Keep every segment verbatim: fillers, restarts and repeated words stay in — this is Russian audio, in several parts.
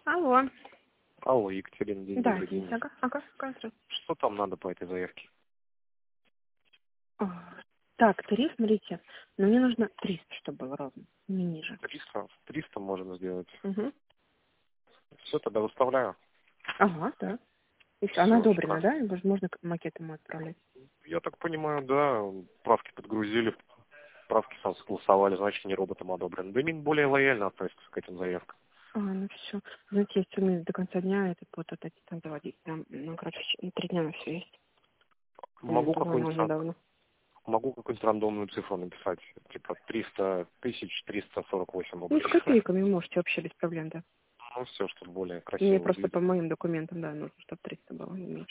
Алло. Алло, Екатерина, день Да, добрый день. ага, ага, ага. Что там надо по этой заявке? А, Так, тариф, смотрите, но мне нужно триста, чтобы было ровно, не ниже. триста? триста можно сделать. Угу. Все, тогда выставляю. Ага, да. И всё, она Все, одобрена, шикарно. да? Возможно, к- макет ему отправлять. Я так понимаю, да, правки подгрузили, правки сам согласовали, значит, не роботом одобрен. Да Мин более лояльно относится к этим заявкам. А, ну все. Знаете, есть у меня до конца дня этот вот этот там заводить. Там, ну, короче, щ- три дня на все есть. Он Могу позвонил какую-нибудь ран- недавно. могу какую-нибудь рандомную цифру написать, типа триста тысяч триста сорок восемь Ну, с рублей. копейками можете вообще без проблем, да. Ну, все, чтобы более Мне красиво просто по выглядело. моим документам, да, нужно, чтобы триста было, не меньше.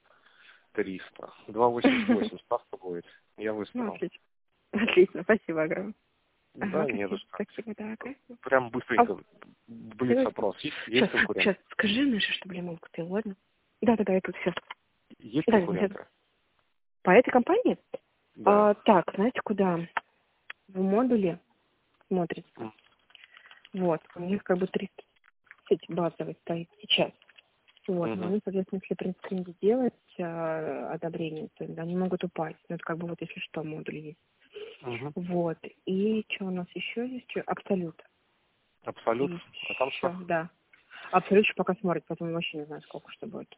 триста. два восемьдесят восемь ставка будет. Я Ну, выставил. отлично. Отлично, спасибо огромное. Ага, Да, не за спасибо. что. Спасибо, да, ага. Прям А, быстренько Давайте. блиц-опрос. Есть, Сейчас, есть конкурент? сейчас, скажи, Миша, чтобы лимон купил, ладно? Да, да, да, я тут все. Есть Да, сейчас. конкуренты? По этой компании? Да. А, так, знаете, куда? В модуле смотрите. М, Вот, у них как бы триста базовый стоит сейчас. Вот, но мгм, они, соответственно, если принципе делать а, одобрение, то они могут упасть. Ну, это как бы вот если что, модуль есть. мгм. Вот. И что у нас еще есть? Абсолют. Абсолют. Есть А там еще, что? да. Абсолют еще пока смотрит, потом вообще не знаю, сколько что будет.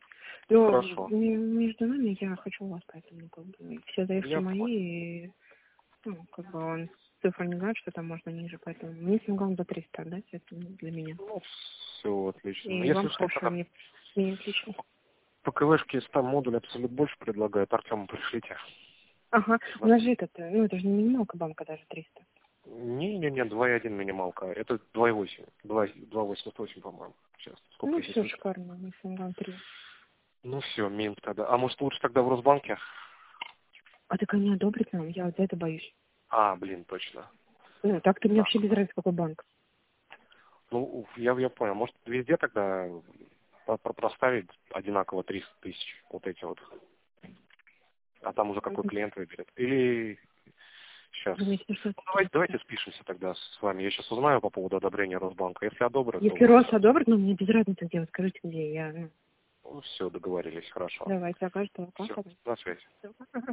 Но Хорошо. м- между нами я хочу у вас, поэтому ну, как бы, все заявки Я понял. мои, и, ну, как бы он цифру не знает, что там можно ниже, поэтому мне самое главное за триста отдать, это для меня. Ну, все отлично. Ну, И вам если что, хорошо, и тогда мне, мне отлично. по КВшке там модуль Абсолют больше предлагает. Артему пришлите. Ага, у Да. нас же этот, ну это же не минималка банка даже триста. Не-не-не, два и один минималка. Это два и восемь. два восемьдесят восемь, по-моему. Сейчас. Сколько Ну здесь все вышли? шикарно, мне самое главное три. Ну все, Минск тогда. А может лучше тогда в Росбанке? А так они одобрят нам, я вот за это боюсь. А, блин, точно. Ну, так-то мне вообще Так. без разницы, какой банк. Ну, я, я понял. Может, везде тогда про- про- проставить одинаково триста тысяч, вот эти вот. А там уже какой клиент выберет. Или сейчас. Думаете, что Ну, это давайте, триста? давайте спишемся тогда с вами. Я сейчас узнаю по поводу одобрения Росбанка. Если одобрят, то Если вот. Рос одобрит, ну мне без разницы где, вы скажите, где я. Ну, Ну, все, договорились, хорошо. давайте, окажется, Все, пока. на связи. Всё, пока.